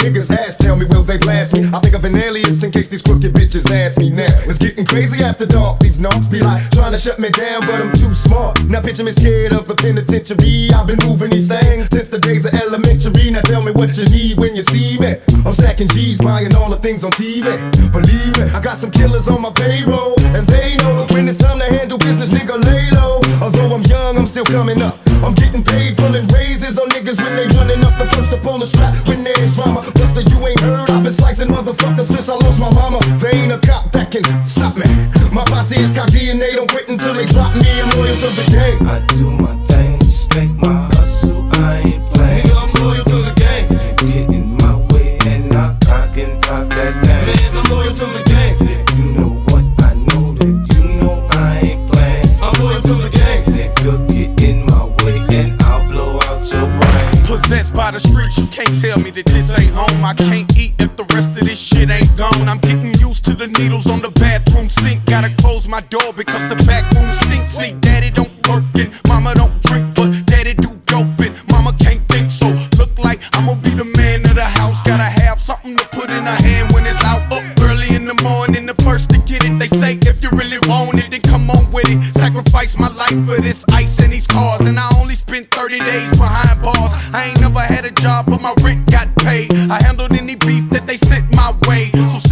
niggas ask, tell me, will they blast me? I think of an alias in case these crooked bitches ask me now. It's getting crazy after dark, these knocks be like trying to shut me down, but I'm too smart. Now picture me scared of the penitentiary. I've been moving these things since the days of elementary. Now tell me what you need when you see me. I'm stacking G's, buying all the things on TV. Believe me, I got some killers on my payroll, and they know when it's time to handle business, nigga, lay low. Although I'm young, I'm still coming up. I'm getting paid, pulling raises on niggas when they running up. The first to pull the strap when there's drama. Buster, you ain't heard, I've been slicing motherfuckers since I lost my mama. There ain't a cop that can stop me. My posse is cocky and they don't quit until they drop me. I'm loyal to the game. I do my thing, respect my hustle, I ain't playing. Nigga, I'm loyal to the game. Get in my way and I can pop that thing. Man, I'm loyal to the game. If you know what I know, then you know I ain't playing. I'm loyal to the game. Nigga, get in my way and I'll blow out your brain. Possessed by the streets, you can't tell me that this ain't home. I can't eat if the rest of this shit ain't gone. I'm getting used to the needles on the bathroom sink. Gotta close my door because the back room stinks. See, daddy don't work and mama don't drink, but daddy do dope and mama can't think. So look like I'ma be the man of the house. Gotta have something to put in her hand when it's out. Up early in the morning, the first to get it. They say if you really want it, then come on with it. Sacrifice my life for this ice and these cars, and I only spent 30 days behind bars. I ain't never had a job, but my rent got paid. I handled any beef that they sent my way. So